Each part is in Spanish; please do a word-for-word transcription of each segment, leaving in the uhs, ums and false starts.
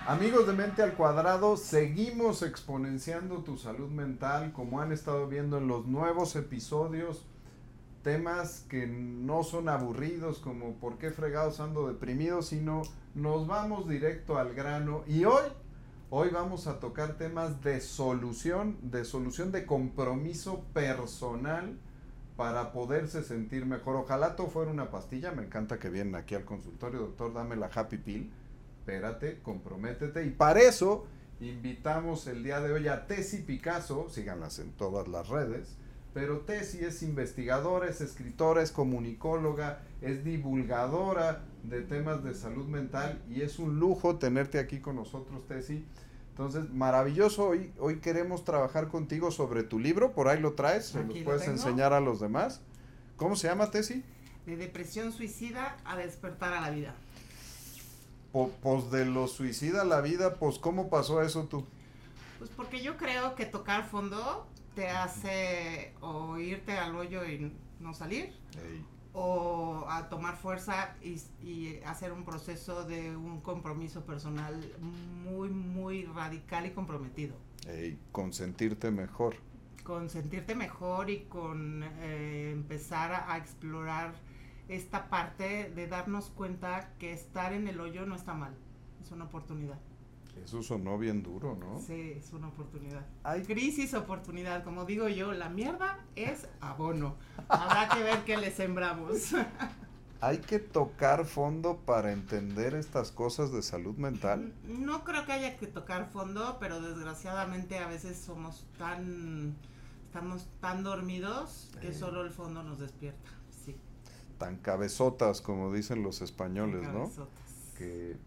Amigos de Mente al Cuadrado, seguimos exponenciando tu salud mental, como han estado viendo en los nuevos episodios, temas que no son aburridos como por qué fregados ando deprimido, sino nos vamos directo al grano. Y hoy, hoy vamos a tocar temas de solución, de solución de compromiso personal para poderse sentir mejor. Ojalá todo fuera una pastilla. Me encanta que vienen aquí al consultorio, doctor, dame la Happy Pill. Espérate, comprométete. Y para eso invitamos el día de hoy a Tessy Picasso, síganlas en todas las redes, pero Tessy es investigadora, es escritora, es comunicóloga, es divulgadora de temas de salud mental y es un lujo tenerte aquí con nosotros, Tessy. Entonces, maravilloso, hoy, hoy queremos trabajar contigo sobre tu libro, por ahí lo traes, se los puedes enseñar a los demás. ¿Cómo se llama, Tessy? De depresión suicida a despertar a la vida. Pues de lo suicida a la vida, pues ¿cómo pasó eso tú? Pues porque yo creo que tocar fondo te hace o irte al hoyo y no salir, Ey. o a tomar fuerza y, y hacer un proceso de un compromiso personal muy, muy radical y comprometido. Ey, con sentirte mejor. Con sentirte mejor y con eh, empezar a, a explorar esta parte de darnos cuenta que estar en el hoyo no está mal, es una oportunidad. Eso sonó bien duro, ¿no? Sí, es una oportunidad. Hay crisis, oportunidad, como digo yo, la mierda es abono. Habrá que ver qué le sembramos. ¿Hay que tocar fondo para entender estas cosas de salud mental? No creo que haya que tocar fondo, pero desgraciadamente a veces somos tan, estamos tan dormidos que eh. solo el fondo nos despierta. Sí. Tan cabezotas, como dicen los españoles, ¿no? Que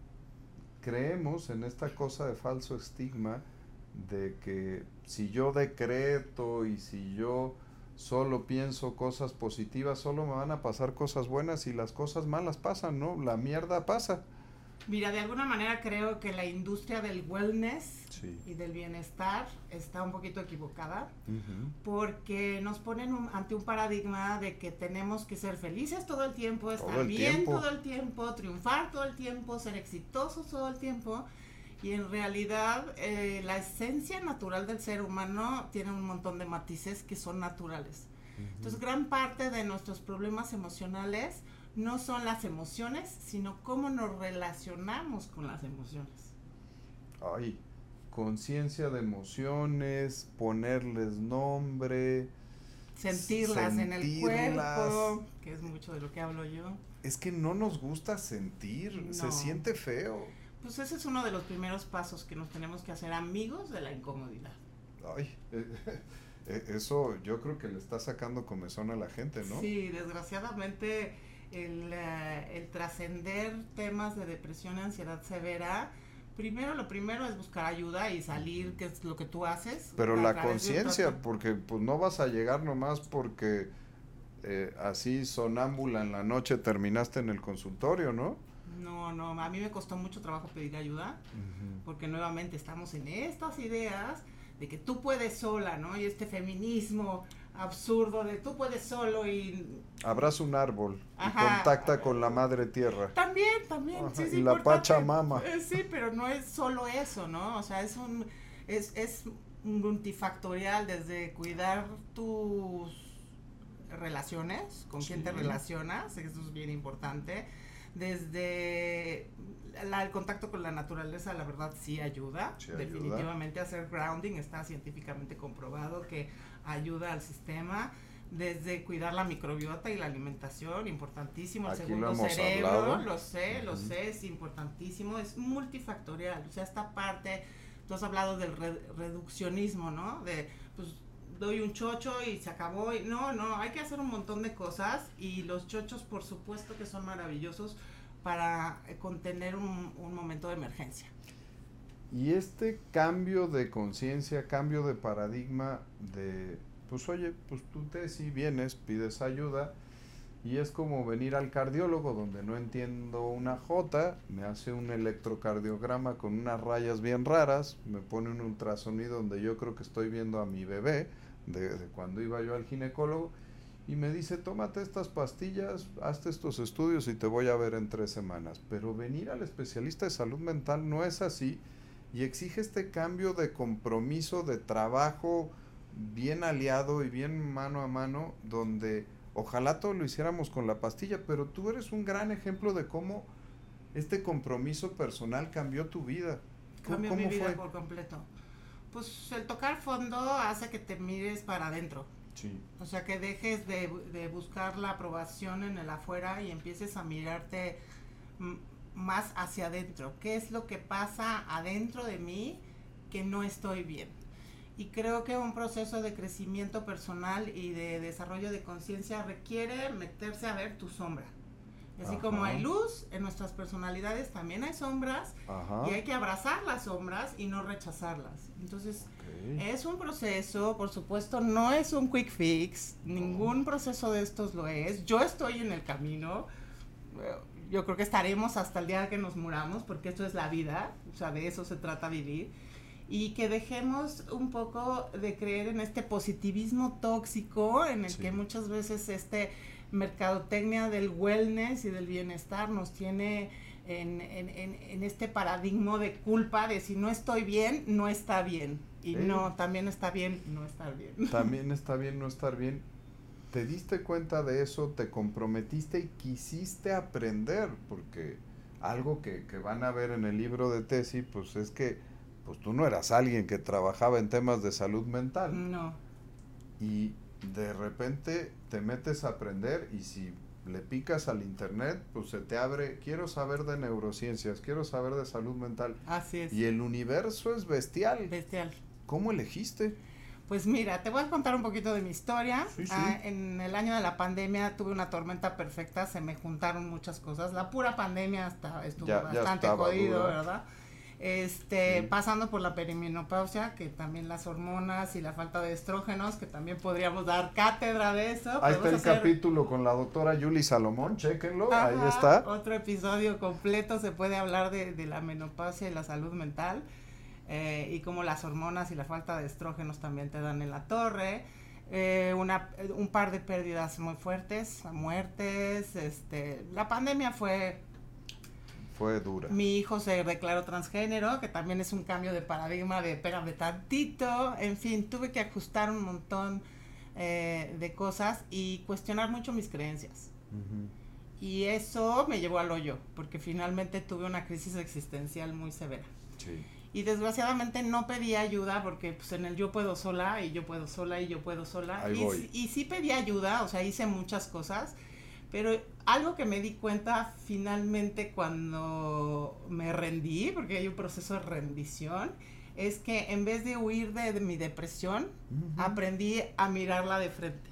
creemos en esta cosa de falso estigma de que si yo decreto y si yo solo pienso cosas positivas, solo me van a pasar cosas buenas y las cosas malas pasan, ¿no? La mierda pasa. Mira, de alguna manera creo que la industria del wellness sí. y del bienestar está un poquito equivocada, uh-huh. porque nos ponen un, ante un paradigma de que tenemos que ser felices todo el tiempo, estar todo el bien tiempo. todo el tiempo, triunfar todo el tiempo, ser exitosos todo el tiempo, y en realidad eh, la esencia natural del ser humano tiene un montón de matices que son naturales. Uh-huh. Entonces, gran parte de nuestros problemas emocionales no son las emociones, sino cómo nos relacionamos con las emociones. Ay, conciencia de emociones, ponerles nombre, sentirlas, sentirlas en el cuerpo, que es mucho de lo que hablo yo. Es que no nos gusta sentir, no. Se siente feo. Pues ese es uno de los primeros pasos que nos tenemos que hacer amigos de la incomodidad. Ay, eh, eh, eso yo creo que le está sacando comezón a la gente, ¿no? Sí, desgraciadamente el, uh, el trascender temas de depresión y ansiedad severa, primero lo primero es buscar ayuda y salir, que es lo que tú haces. Pero la conciencia, porque pues no vas a llegar nomás porque eh, así sonámbula en la noche terminaste en el consultorio, ¿no? No, no, a mí me costó mucho trabajo pedir ayuda, uh-huh. porque nuevamente estamos en estas ideas de que tú puedes sola, ¿no? Y este feminismo absurdo de tú puedes solo y... abraza un árbol Ajá. y contacta con la madre tierra. También, también. Ajá. Sí, y sí, la Pachamama. Eh, sí, pero no es solo eso, ¿no? O sea, es un es, es multifactorial, desde cuidar tus relaciones, con sí. quién te relacionas, eso es bien importante, desde la, el contacto con la naturaleza, la verdad sí ayuda, sí definitivamente ayuda. Hacer grounding está científicamente comprobado que ayuda al sistema, desde cuidar la microbiota y la alimentación, importantísimo, el Aquí segundo lo cerebro, hablado. lo sé, uh-huh. lo sé, es importantísimo, es multifactorial, o sea, esta parte, tú has hablado del re- reduccionismo, ¿no? De, pues, doy un chocho y se acabó, y no, no, hay que hacer un montón de cosas, y los chochos, por supuesto que son maravillosos para contener un, un momento de emergencia. Y este cambio de conciencia, cambio de paradigma de, pues oye, pues tú te si vienes, pides ayuda, y es como venir al cardiólogo donde no entiendo una jota, me hace un electrocardiograma con unas rayas bien raras, me pone un ultrasonido donde yo creo que estoy viendo a mi bebé, de, de cuando iba yo al ginecólogo, y me dice, tómate estas pastillas, hazte estos estudios y te voy a ver en tres semanas. Pero venir al especialista de salud mental no es así y exige este cambio de compromiso, de trabajo bien aliado y bien mano a mano, donde ojalá todo lo hiciéramos con la pastilla, pero tú eres un gran ejemplo de cómo este compromiso personal cambió tu vida. Cambió mi vida fue? por completo. Pues el tocar fondo hace que te mires para adentro. Sí. O sea, que dejes de, de buscar la aprobación en el afuera y empieces a mirarte m- más hacia adentro. ¿Qué es lo que pasa adentro de mí que no estoy bien? Y creo que un proceso de crecimiento personal y de desarrollo de conciencia requiere meterse a ver tu sombra. Así Ajá. como hay luz en nuestras personalidades, también hay sombras. Ajá. Y hay que abrazar las sombras y no rechazarlas. Entonces, Okay. es un proceso, por supuesto, no es un quick fix, no. Ningún proceso de estos lo es. Yo estoy en el camino, yo creo que estaremos hasta el día que nos muramos, porque esto es la vida, o sea, de eso se trata vivir. Y que dejemos un poco de creer en este positivismo tóxico, en el sí. que muchas veces este mercadotecnia del wellness y del bienestar nos tiene en, en, en, en este paradigma de culpa de si no estoy bien, no está bien. Y ¿Eh? no, también está bien no estar bien. También está bien no estar bien. ¿Te diste cuenta de eso? ¿Te comprometiste y quisiste aprender? Porque algo que, que van a ver en el libro de Tessy, pues es que pues tú no eras alguien que trabajaba en temas de salud mental. No. Y de repente te metes a aprender y si le picas al internet, pues se te abre, quiero saber de neurociencias, quiero saber de salud mental. Así es. Y el universo es bestial. Bestial. ¿Cómo elegiste? Pues mira, te voy a contar un poquito de mi historia. Sí, sí. Ah, en el año de la pandemia tuve una tormenta perfecta, se me juntaron muchas cosas. La pura pandemia hasta estuvo ya, bastante ya jodido, dura. ¿verdad? Este, sí. Pasando por la perimenopausia, que también las hormonas y la falta de estrógenos, que también podríamos dar cátedra de eso. Ahí está el hacer... capítulo con la doctora Yuli Salomón, chéquenlo, Ajá, ahí está. Otro episodio completo, se puede hablar de, de la menopausia y la salud mental, eh, y cómo las hormonas y la falta de estrógenos también te dan en la torre. Eh, una, un par de pérdidas muy fuertes, muertes, este, la pandemia fue... Fue dura. Mi hijo se declaró transgénero, que también es un cambio de paradigma de pégame tantito. En fin, tuve que ajustar un montón eh, de cosas y cuestionar mucho mis creencias. Uh-huh. Y eso me llevó al hoyo, porque finalmente tuve una crisis existencial muy severa. Sí. Y desgraciadamente no pedí ayuda, porque pues en el yo puedo sola, y yo puedo sola, y yo puedo sola. Ahí y, voy. y sí pedí ayuda, o sea, hice muchas cosas. Pero algo que me di cuenta finalmente cuando me rendí, porque hay un proceso de rendición, es que en vez de huir de, de mi depresión, uh-huh. aprendí a mirarla de frente,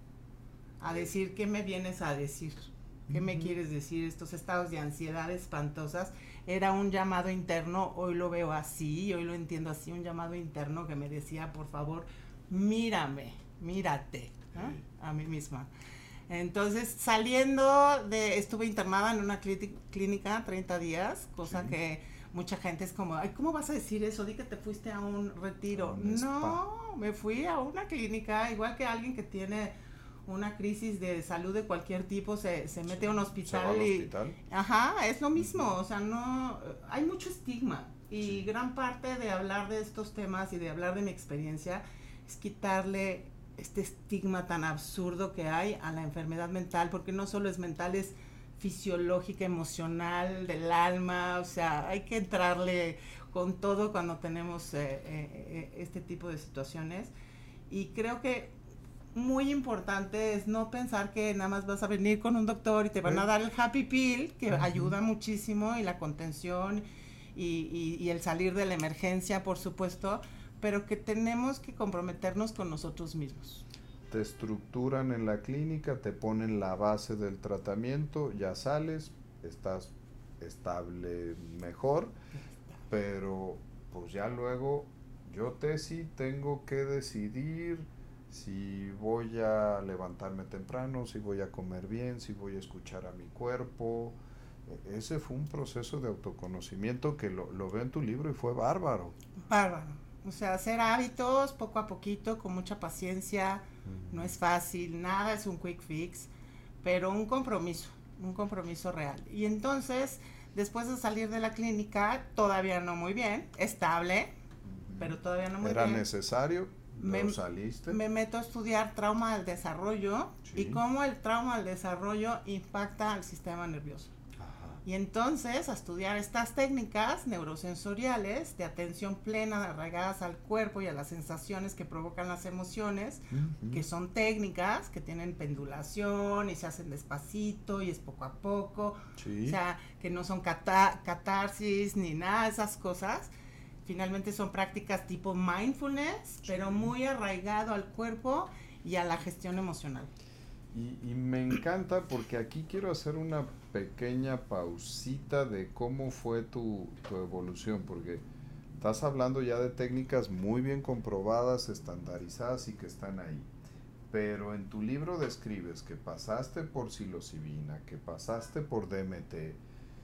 a decir, ¿qué me vienes a decir? ¿Qué uh-huh. me quieres decir? Estos estados de ansiedad espantosas, era un llamado interno, hoy lo veo así, hoy lo entiendo así, un llamado interno que me decía, por favor, mírame, mírate, ¿no? Sí. A mí misma. Entonces, saliendo de, estuve internada en una clínica, clínica treinta días, cosa sí. que mucha gente es como, ay, ¿cómo vas a decir eso? Di que te fuiste a un retiro. Un no, me fui a una clínica, igual que alguien que tiene una crisis de salud de cualquier tipo, se, se mete sí. a un hospital. ¿Se va y, al hospital? Ajá, es lo mismo, o sea, no, hay mucho estigma. Y sí. gran parte de hablar de estos temas y de hablar de mi experiencia es quitarle este estigma tan absurdo que hay a la enfermedad mental, porque no solo es mental, es fisiológica, emocional, del alma, o sea, hay que entrarle con todo cuando tenemos eh, eh, este tipo de situaciones. Y creo que muy importante es no pensar que nada más vas a venir con un doctor y te van a dar el happy pill, que uh-huh. ayuda muchísimo, y la contención y, y, y el salir de la emergencia, por supuesto, pero que tenemos que comprometernos con nosotros mismos. Te estructuran en la clínica, te ponen la base del tratamiento, ya sales, estás estable mejor, pero pues ya luego yo, Tessy, tengo que decidir si voy a levantarme temprano, si voy a comer bien, si voy a escuchar a mi cuerpo. Ese fue un proceso de autoconocimiento que lo, lo veo en tu libro y fue bárbaro. Bárbaro. O sea, hacer hábitos poco a poquito, con mucha paciencia, uh-huh. No es fácil, nada es un quick fix, pero un compromiso, un compromiso real. Y entonces, después de salir de la clínica, todavía no muy bien, estable, uh-huh. Pero todavía no muy ¿Era bien. ¿Era necesario? Me, saliste? me meto a estudiar trauma del desarrollo, sí. Y cómo el trauma del desarrollo impacta al sistema nervioso. Ajá. Y entonces a estudiar estas técnicas neurosensoriales de atención plena arraigadas al cuerpo y a las sensaciones que provocan las emociones, uh-huh. Que son técnicas que tienen pendulación y se hacen despacito y es poco a poco, sí. O sea, que no son cata- catarsis ni nada de esas cosas. Finalmente son prácticas tipo mindfulness, sí. Pero muy arraigado al cuerpo y a la gestión emocional. Y, y me encanta porque aquí quiero hacer una pequeña pausita de cómo fue tu, tu evolución, porque estás hablando ya de técnicas muy bien comprobadas, estandarizadas y que están ahí. Pero en tu libro describes que pasaste por psilocibina, que pasaste por D M T,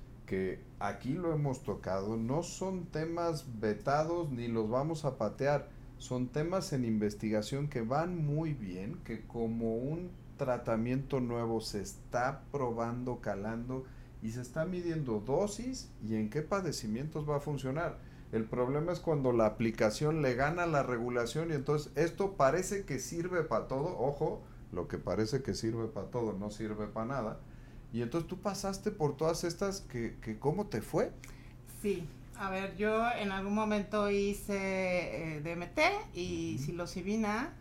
que aquí lo hemos tocado, no son temas vetados ni los vamos a patear, son temas en investigación que van muy bien, que como un tratamiento nuevo se está probando, calando y se está midiendo dosis y en qué padecimientos va a funcionar. El problema es cuando la aplicación le gana la regulación y entonces esto parece que sirve para todo, ojo, lo que parece que sirve para todo no sirve para nada. Y entonces tú pasaste por todas estas, que, que ¿cómo te fue? Sí, a ver, yo en algún momento hice eh, D M T y uh-huh. Psilocibina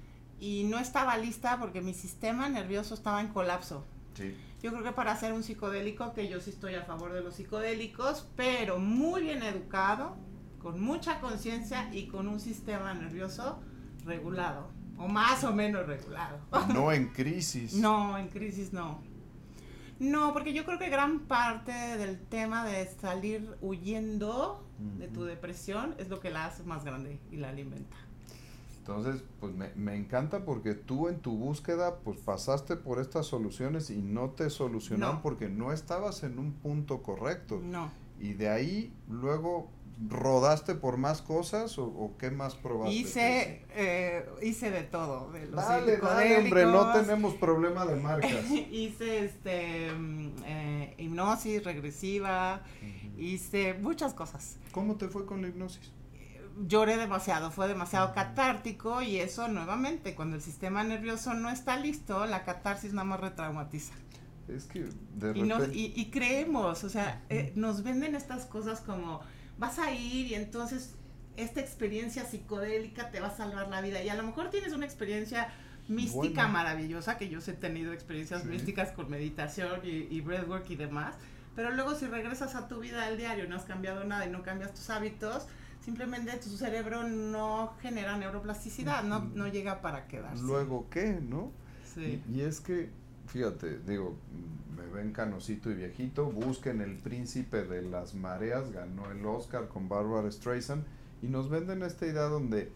y no estaba lista porque mi sistema nervioso estaba en colapso. Sí. Yo creo que para hacer un psicodélico, que yo sí estoy a favor de los psicodélicos, pero muy bien educado, con mucha conciencia y con un sistema nervioso regulado, o más o menos regulado. No en crisis. No, en crisis no. No, porque yo creo que gran parte del tema de salir huyendo uh-huh. de tu depresión es lo que la hace más grande y la alimenta. Entonces, pues me, me encanta porque tú en tu búsqueda pues pasaste por estas soluciones y no te solucionaron no. porque no estabas en un punto correcto. No. Y de ahí luego ¿rodaste por más cosas o, o qué más probaste? Hice, eh, hice de todo. De los dale, dale, hombre, no tenemos problema de marcas. Hice este eh, hipnosis regresiva, uh-huh. Hice muchas cosas. ¿Cómo te fue con la hipnosis? Lloré demasiado, fue demasiado uh-huh. catártico y eso nuevamente, cuando el sistema nervioso no está listo, la catarsis nada más retraumatiza. Es que de repente... Y, no, y, y creemos, o sea, uh-huh. eh, nos venden estas cosas como... vas a ir y entonces esta experiencia psicodélica te va a salvar la vida y a lo mejor tienes una experiencia mística bueno. maravillosa, que yo he tenido experiencias sí. místicas con meditación y, y breathwork y demás, pero luego si regresas a tu vida al diario, no has cambiado nada y no cambias tus hábitos, simplemente tu cerebro no genera neuroplasticidad, no, no llega para quedarse. ¿Luego qué, no? Sí. Y, y es que, fíjate, digo, me ven canosito y viejito, busquen El Príncipe de las Mareas, ganó el Oscar con Barbara Streisand, y nos venden esta idea donde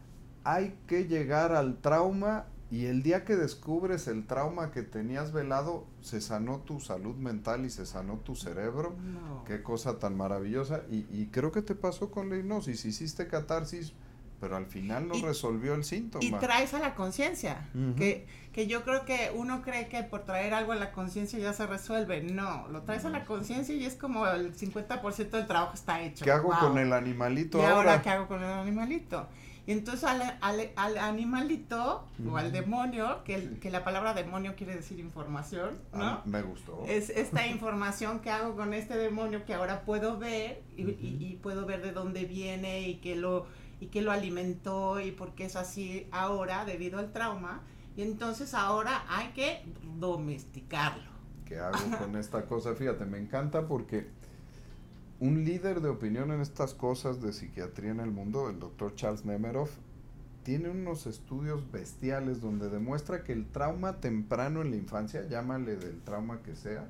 hay que llegar al trauma y el día que descubres el trauma que tenías velado, se sanó tu salud mental y se sanó tu cerebro. No. Qué cosa tan maravillosa. Y, y creo que te pasó con la hipnosis, hiciste catarsis, pero al final no y, resolvió el síntoma. Y traes a la conciencia, uh-huh. que, que yo creo que uno cree que por traer algo a la conciencia ya se resuelve. No, lo traes a la conciencia y es como el cincuenta por ciento del trabajo está hecho. ¿Qué hago wow. con el animalito y ahora? ahora? ¿Qué hago con el animalito? Y entonces al, al, al animalito uh-huh. o al demonio, que, el, que la palabra demonio quiere decir información, ¿no? Ah, me gustó. Es esta información que hago con este demonio que ahora puedo ver y, uh-huh. y, y puedo ver de dónde viene y que lo... y que lo alimentó y por qué es así ahora debido al trauma, y entonces ahora hay que domesticarlo. ¿Qué hago con esta cosa? Fíjate, me encanta porque un líder de opinión en estas cosas de psiquiatría en el mundo, el doctor Charles Nemeroff, tiene unos estudios bestiales donde demuestra que el trauma temprano en la infancia, llámale del trauma que sea,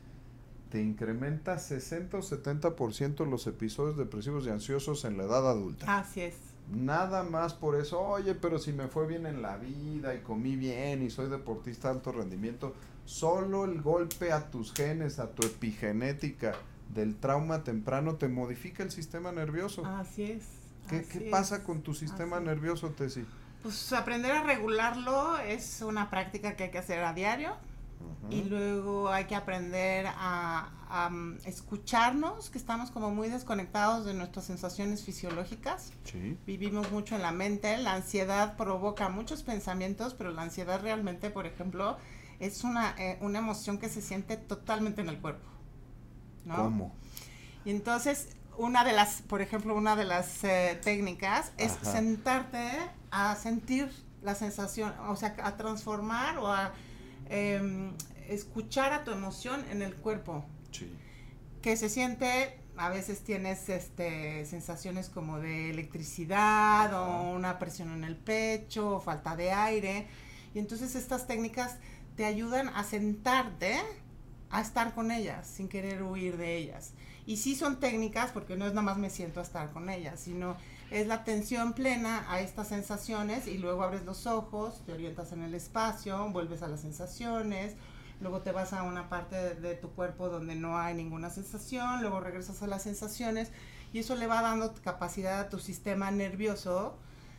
te incrementa sesenta o setenta por ciento los episodios depresivos y ansiosos en la edad adulta. Así es. Nada más por eso, oye, pero si me fue bien en la vida y comí bien y soy deportista de alto rendimiento, solo el golpe a tus genes, a tu epigenética del trauma temprano te modifica el sistema nervioso. Así es. ¿Qué, ¿qué pasa con tu sistema Así. nervioso, Tessy? Pues aprender a regularlo es una práctica que hay que hacer a diario. Uh-huh. Y luego hay que aprender a, a um, escucharnos, que estamos como muy desconectados de nuestras sensaciones fisiológicas. Sí. Vivimos mucho en la mente, la ansiedad provoca muchos pensamientos, pero la ansiedad realmente, por ejemplo, es una, eh, una emoción que se siente totalmente en el cuerpo, ¿no? ¿Cómo? Y entonces, una de las, por ejemplo, una de las eh, técnicas es Ajá. sentarte a sentir la sensación, o sea, a transformar o a eh, escuchar a tu emoción en el cuerpo. Sí. Que se siente, a veces tienes este sensaciones como de electricidad Ajá. o una presión en el pecho, o falta de aire. Y entonces estas técnicas te ayudan a sentarte, a estar con ellas, sin querer huir de ellas. Y sí son técnicas, porque no es nada más me siento a estar con ellas, sino es la atención plena a estas sensaciones y luego abres los ojos, te orientas en el espacio, vuelves a las sensaciones, luego te vas a una parte de, de tu cuerpo donde no hay ninguna sensación, luego regresas a las sensaciones y eso le va dando capacidad a tu sistema nervioso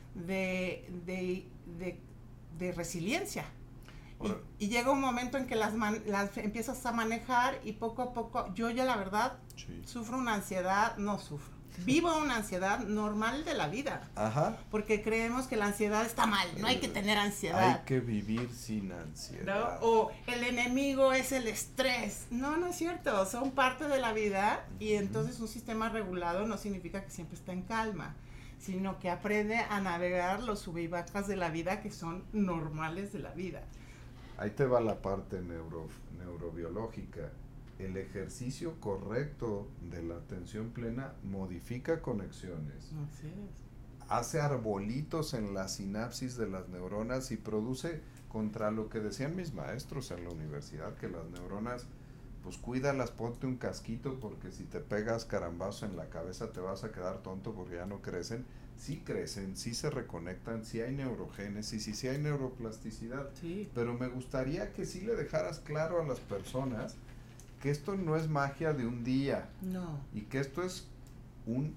de, de, de, de resiliencia. Y, y llega un momento en que las, man, las empiezas a manejar y poco a poco, yo ya la verdad sí. sufro una ansiedad, no sufro, vivo una ansiedad normal de la vida. Ajá. Porque creemos que la ansiedad está mal, no hay que tener ansiedad. Hay que vivir sin ansiedad. ¿No? O el enemigo es el estrés. No, no es cierto, son parte de la vida y entonces un sistema regulado no significa que siempre está en calma, sino que aprende a navegar los sub y bajas de la vida que son normales de la vida. Ahí te va la parte neuro, neurobiológica. El ejercicio correcto de la atención plena modifica conexiones. Así es. Hace arbolitos en la sinapsis de las neuronas y produce, contra lo que decían mis maestros en la universidad, que las neuronas, pues cuídalas, ponte un casquito porque si te pegas carambazo en la cabeza te vas a quedar tonto porque ya no crecen. Sí crecen, sí se reconectan, sí hay neurogénesis y sí hay neuroplasticidad. Sí. Pero me gustaría que sí le dejaras claro a las personas que esto no es magia de un día. No. Y que esto es un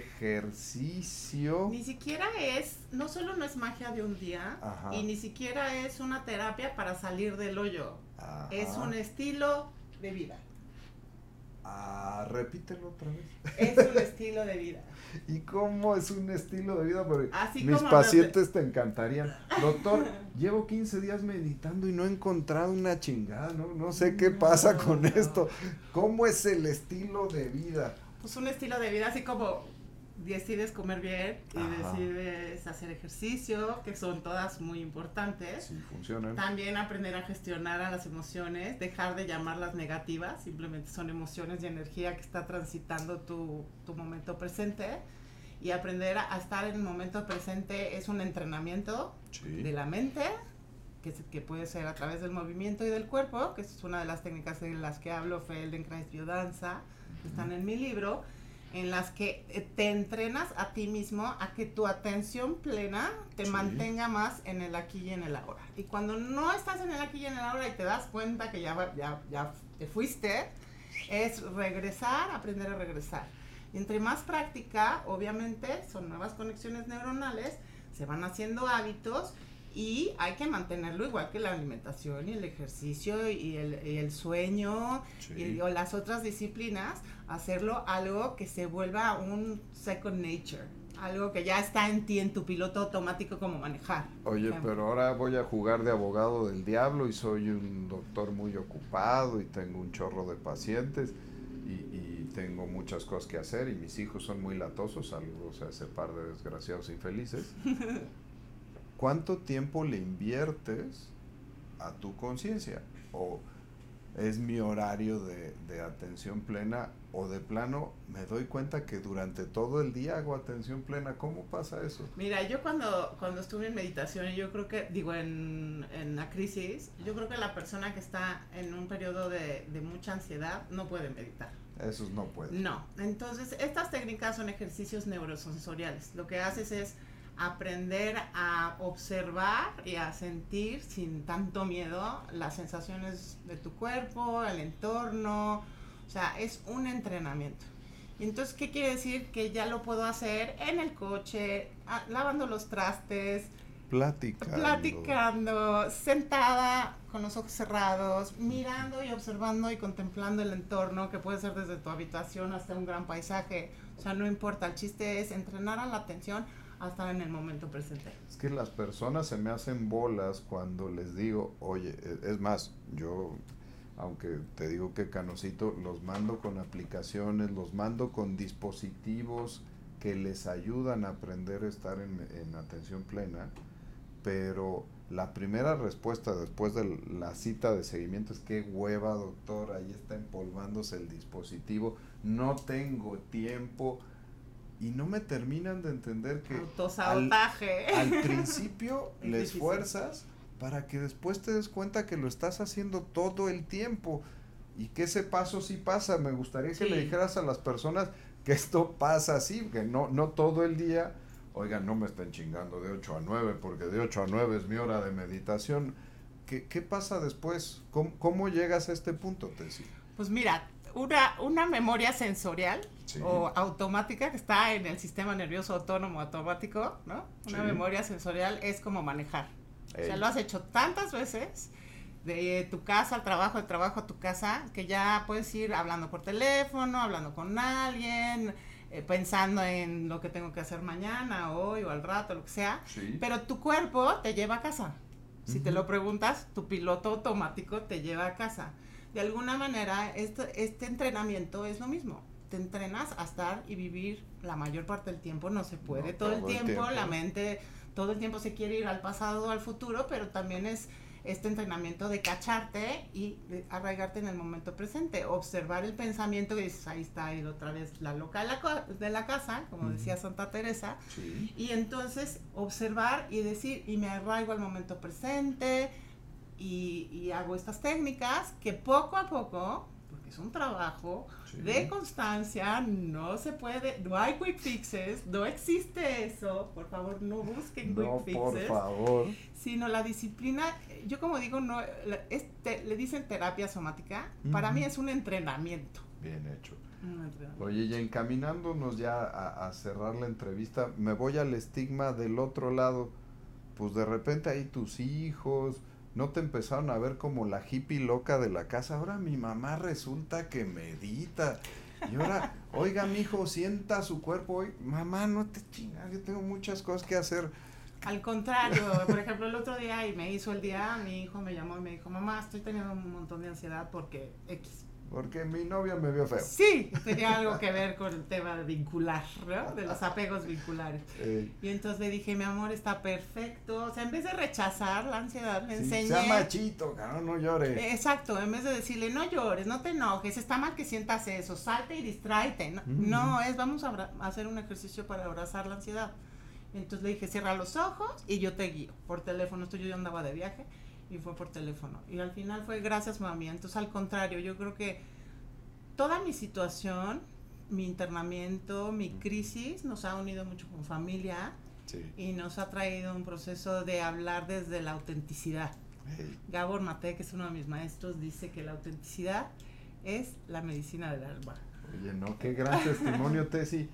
ejercicio. Ni siquiera es, no solo no es magia de un día, Ajá. y ni siquiera es una terapia para salir del hoyo. Ajá. Es un estilo de vida. Ah, repítelo otra vez. Es un estilo de vida. ¿Y cómo es un estilo de vida? Porque Así mis como pacientes te encantarían. Doctor, llevo quince días meditando y no he encontrado una chingada, ¿no? No sé qué pasa no, con no. esto. ¿Cómo es el estilo de vida? Pues un estilo de vida así como decides comer bien y Ajá. decides hacer ejercicio, que son todas muy importantes. Sí, funcionan. También aprender a gestionar a las emociones, dejar de llamarlas negativas, simplemente son emociones y energía que está transitando tu, tu momento presente. Y aprender a, a estar en el momento presente es un entrenamiento sí. de la mente, que, que puede ser a través del movimiento y del cuerpo, que es una de las técnicas de las que hablo, Feldenkrais Biodanza, que uh-huh. están en mi libro, en las que te entrenas a ti mismo a que tu atención plena te sí. mantenga más en el aquí y en el ahora. Y cuando no estás en el aquí y en el ahora y te das cuenta que ya, ya, ya te fuiste, es regresar, aprender a regresar. Y entre más práctica, obviamente, son nuevas conexiones neuronales, se van haciendo hábitos y hay que mantenerlo igual que la alimentación y el ejercicio y el, y el sueño sí. y, o las otras disciplinas, hacerlo algo que se vuelva un second nature, algo que ya está en ti, en tu piloto automático como manejar. Oye, pero ahora voy a jugar de abogado del diablo y soy un doctor muy ocupado y tengo un chorro de pacientes y, y tengo muchas cosas que hacer y mis hijos son muy latosos, saludos a ese par de desgraciados infelices. ¿Cuánto tiempo le inviertes a tu conciencia? ¿O es mi horario de, de atención plena? ¿O de plano me doy cuenta que durante todo el día hago atención plena? ¿Cómo pasa eso? Mira, yo cuando, cuando estuve en meditación, yo creo que, digo, en, en la crisis, yo creo que la persona que está en un periodo de, de mucha ansiedad no puede meditar. Esos no pueden. No. Entonces, estas técnicas son ejercicios neurosensoriales. Lo que haces es aprender a observar y a sentir sin tanto miedo las sensaciones de tu cuerpo, el entorno, o sea, es un entrenamiento. Y entonces, ¿qué quiere decir? Que ya lo puedo hacer en el coche, a, lavando los trastes, platicando. platicando, sentada con los ojos cerrados, mirando y observando y contemplando el entorno, que puede ser desde tu habitación hasta un gran paisaje. O sea, no importa, el chiste es entrenar a la atención a estar en el momento presente. Es que las personas se me hacen bolas cuando les digo, oye, es más, yo, aunque te digo que Canocito, los mando con aplicaciones, los mando con dispositivos que les ayudan a aprender a estar en, en atención plena, pero la primera respuesta después de la cita de seguimiento es: qué hueva, doctor, ahí está empolvándose el dispositivo, no tengo tiempo. Y no me terminan de entender que autosabotaje. Al, al principio le esfuerzas para que después te des cuenta que lo estás haciendo todo el tiempo y que ese paso sí pasa. Me gustaría que sí le dijeras a las personas que esto pasa así, que no, no todo el día. Oigan, no me estén chingando de ocho a nueve, porque de ocho a nueve es mi hora de meditación. ¿Qué, qué pasa después? ¿Cómo, cómo llegas a este punto, Tessy? Pues mira, una, una memoria sensorial, sí, o automática, que está en el sistema nervioso autónomo automático, ¿no? Una sí. memoria sensorial es como manejar. Ey. O sea, lo has hecho tantas veces, de tu casa al trabajo, del trabajo a tu casa, que ya puedes ir hablando por teléfono, hablando con alguien, eh, pensando en lo que tengo que hacer mañana, hoy o al rato, lo que sea, sí. pero tu cuerpo te lleva a casa. Si uh-huh. te lo preguntas, tu piloto automático te lleva a casa. De alguna manera, este, este entrenamiento es lo mismo. Te entrenas a estar y vivir la mayor parte del tiempo. No se puede no, todo, todo el, tiempo, el tiempo, la mente todo el tiempo se quiere ir al pasado o al futuro, pero también es este entrenamiento de cacharte y de arraigarte en el momento presente, observar el pensamiento que dices, ahí está, y otra vez la loca de la, de la casa, como uh-huh. decía Santa Teresa, sí. y entonces observar y decir, y me arraigo al momento presente, y, y hago estas técnicas que poco a poco, porque es un trabajo sí. de constancia, no se puede, no hay quick fixes, no existe eso, por favor no busquen no, quick por fixes, favor. sino la disciplina. Yo como digo, no, este, le dicen terapia somática, uh-huh. para mí es un entrenamiento. Bien hecho. Un entrenamiento. Oye, y encaminándonos ya a, a cerrar la entrevista, me voy al estigma del otro lado, pues de repente ahí tus hijos no te empezaron a ver como la hippie loca de la casa. Ahora mi mamá resulta que medita. Y ahora, oiga, mijo, sienta su cuerpo hoy. Mamá, no te chingas, yo tengo muchas cosas que hacer. Al contrario, por ejemplo, el otro día, y me hizo el día, mi hijo me llamó y me dijo, mamá, estoy teniendo un montón de ansiedad porque X. Porque mi novia me vio feo. Sí, tenía algo que ver con el tema vincular, ¿no? De los apegos vinculares. Eh. Y entonces le dije, mi amor, está perfecto. O sea, en vez de rechazar la ansiedad, le sí, enseñé. Sea machito, cabrón, no llores. Exacto, en vez de decirle, no llores, no te enojes, está mal que sientas eso, salte y distráete. No, mm-hmm. no es, vamos a, abra- a hacer un ejercicio para abrazar la ansiedad. Entonces le dije, cierra los ojos y yo te guío por teléfono. Esto yo andaba de viaje. Y fue por teléfono. Y al final fue gracias, mami. Entonces, al contrario, yo creo que toda mi situación, mi internamiento, mi crisis, nos ha unido mucho con familia. Sí. Y nos ha traído un proceso de hablar desde la autenticidad. Hey. Gabor Mate, que es uno de mis maestros, dice que la autenticidad es la medicina del alma. Oye, no, qué gran testimonio, Tessy.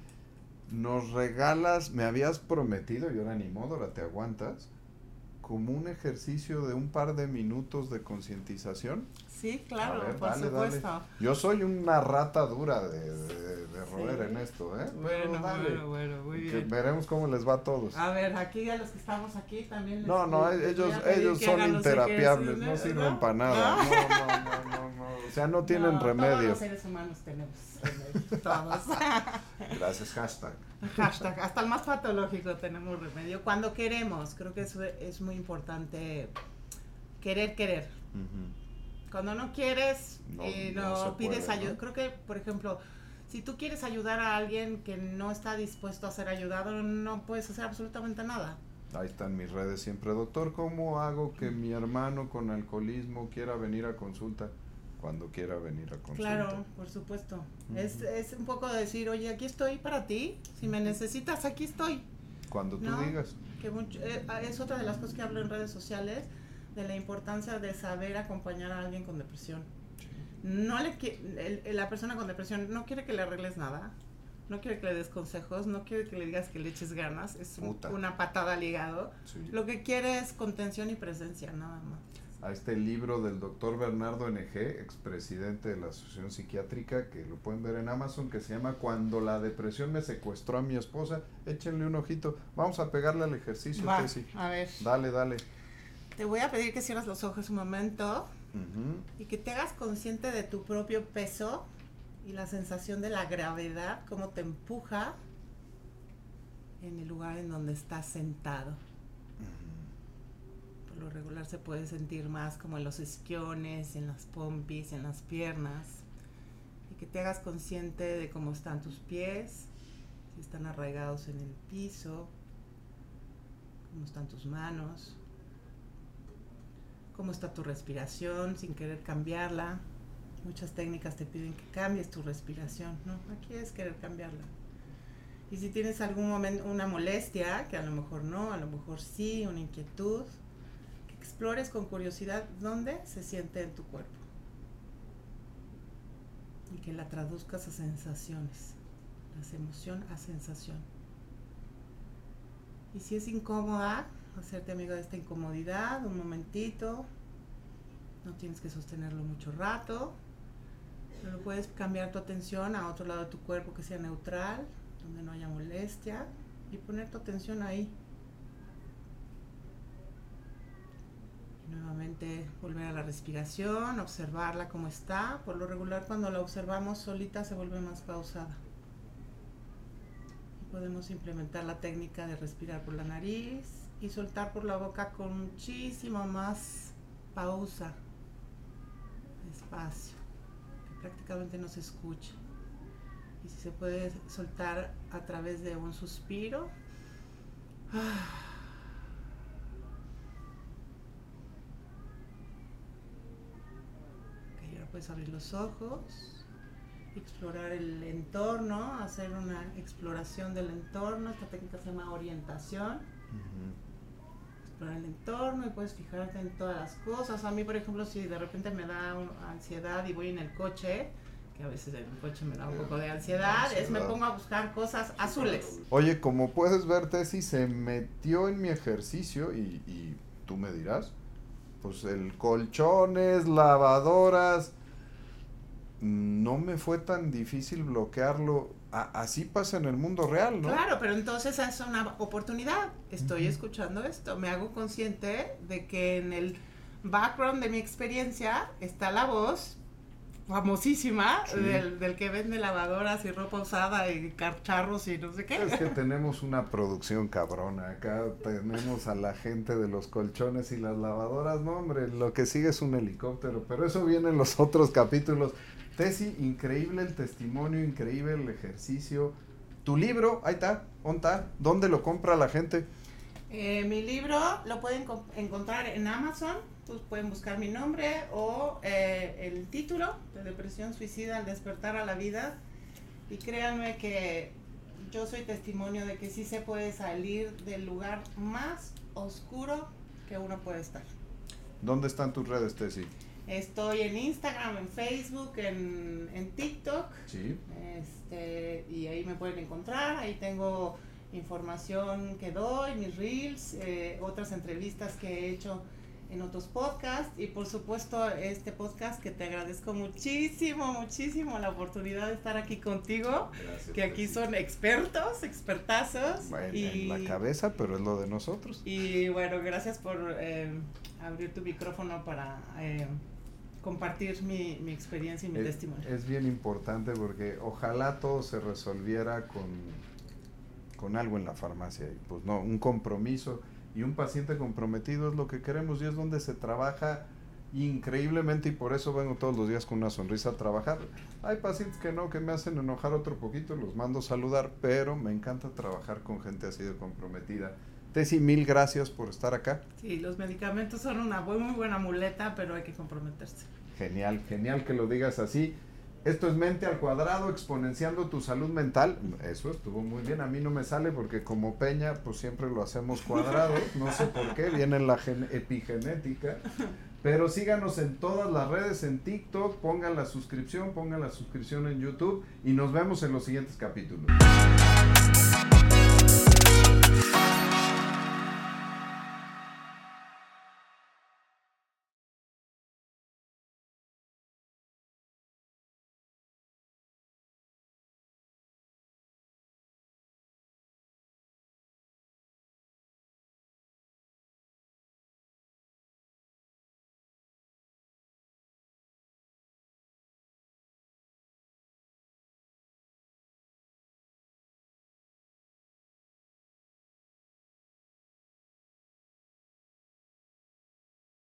Nos regalas, me habías prometido, y ahora ni modo, ahora te aguantas, como un ejercicio de un par de minutos de concientización. Sí, claro, ver, por dale, supuesto. Dale. Yo soy una rata dura de, de, de roer sí. en esto, ¿eh? Bueno, bueno, bueno, muy bien. Que veremos cómo les va a todos. A ver, aquí a los que estamos aquí también les No, no, les, ellos ellos son interapiables, no sirven ¿no? para nada. ¿No? No, no, no, no, no. O sea, no tienen no, remedio. Todos los seres humanos tenemos remedio, todos. Gracias, hashtag. Hashtag, hasta el más patológico tenemos remedio. Cuando queremos, creo que eso es muy importante, querer, querer. Uh-huh. Cuando no quieres, no, eh, no, no pides ayuda. ¿no? Creo que, por ejemplo, si tú quieres ayudar a alguien que no está dispuesto a ser ayudado, no puedes hacer absolutamente nada. Ahí están mis redes siempre. Doctor, ¿cómo hago que mi hermano con alcoholismo quiera venir a consulta? Cuando quiera venir a consulta. Claro, por supuesto. Uh-huh. Es, es un poco decir, oye, aquí estoy para ti. Si me necesitas, aquí estoy. Cuando tú ¿no? digas. Que mucho, eh, es otra de las cosas que hablo en redes sociales, de la importancia de saber acompañar a alguien con depresión. Sí. No le el, la persona con depresión no quiere que le arregles nada, no quiere que le des consejos, no quiere que le digas que le eches ganas, es un, una patada al hígado. Sí. Lo que quiere es contención y presencia, nada más. A este libro del doctor Bernardo N G, expresidente de la Asociación Psiquiátrica, que lo pueden ver en Amazon, que se llama Cuando la depresión me secuestró a mi esposa. Échenle un ojito. Vamos a pegarle al ejercicio, Va, Tessy. A ver. Dale, dale. Te voy a pedir que cierres los ojos un momento uh-huh. y que te hagas consciente de tu propio peso y la sensación de la gravedad, cómo te empuja en el lugar en donde estás sentado. Por lo regular se puede sentir más como en los isquiones, en las pompis, en las piernas. Y que te hagas consciente de cómo están tus pies, si están arraigados en el piso, cómo están tus manos, cómo está tu respiración sin querer cambiarla. Muchas técnicas te piden que cambies tu respiración, ¿no? Aquí es querer cambiarla. Y si tienes algún momento, una molestia, que a lo mejor no, a lo mejor sí, una inquietud, explores con curiosidad dónde se siente en tu cuerpo y que la traduzcas a sensaciones, las emoción a sensación. Y si es incómoda, hacerte amigo de esta incomodidad un momentito, no tienes que sostenerlo mucho rato, pero puedes cambiar tu atención a otro lado de tu cuerpo que sea neutral, donde no haya molestia, y poner tu atención ahí. Nuevamente volver a la respiración, observarla como está. Por lo regular cuando la observamos solita se vuelve más pausada. Y podemos implementar la técnica de respirar por la nariz y soltar por la boca con muchísima más pausa, despacio, que prácticamente no se escucha. Y si se puede soltar a través de un suspiro. Ah. Puedes abrir los ojos, explorar el entorno, hacer una exploración del entorno. Esta técnica se llama orientación. Uh-huh. Explorar el entorno y puedes fijarte en todas las cosas. A mí, por ejemplo, si de repente me da ansiedad y voy en el coche, que a veces en el coche me da un poco de ansiedad, ansiedad. es me pongo a buscar cosas azules. Oye, como puedes ver, Tessy se metió en mi ejercicio y, y tú me dirás, pues el colchones, lavadoras, no me fue tan difícil bloquearlo. A, así pasa en el mundo real, ¿no? Claro, pero entonces es una oportunidad. Estoy uh-huh. escuchando esto, me hago consciente de que en el background de mi experiencia está la voz famosísima sí. del, del que vende lavadoras y ropa usada y cacharros y no sé qué. Es que tenemos una producción cabrona. Acá tenemos a la gente de los colchones y las lavadoras. No, hombre, lo que sigue es un helicóptero, pero eso viene en los otros capítulos. Tessy, increíble el testimonio, increíble el ejercicio. Tu libro, ahí está, ¿dónde está? ¿Dónde lo compra la gente? Eh, mi libro lo pueden co- encontrar en Amazon. Pues pueden buscar mi nombre o eh, el título de Depresión Suicida al despertar a la vida. Y créanme que yo soy testimonio de que sí se puede salir del lugar más oscuro que uno puede estar. ¿Dónde están tus redes, Tessy? Estoy en Instagram, en Facebook, en, en TikTok. Sí. Este, y ahí me pueden encontrar. Ahí tengo información que doy, mis reels, eh, otras entrevistas que he hecho en otros podcasts y por supuesto este podcast que te agradezco muchísimo, muchísimo la oportunidad de estar aquí contigo. Gracias, que aquí gracias. Son expertos, expertazos. Bueno, y, en la cabeza, pero es lo de nosotros. Y bueno, gracias por eh, abrir tu micrófono para eh, compartir mi, mi experiencia y mi es, testimonio. Es bien importante porque ojalá todo se resolviera con, con algo en la farmacia. Y pues no, un compromiso. Y un paciente comprometido es lo que queremos y es donde se trabaja increíblemente y por eso vengo todos los días con una sonrisa a trabajar. Hay pacientes que no, que me hacen enojar otro poquito, los mando a saludar, pero me encanta trabajar con gente así de comprometida. Tessy, mil gracias por estar acá. Sí, los medicamentos son una muy, muy buena muleta, pero hay que comprometerse. Genial, genial que lo digas así. Esto es Mente al Cuadrado, exponenciando tu salud mental. Eso estuvo muy bien. A mí no me sale porque como Peña, pues siempre lo hacemos cuadrado. No sé por qué, viene en la gen- epigenética. Pero síganos en todas las redes, en TikTok, pongan la suscripción, pongan la suscripción en YouTube y nos vemos en los siguientes capítulos.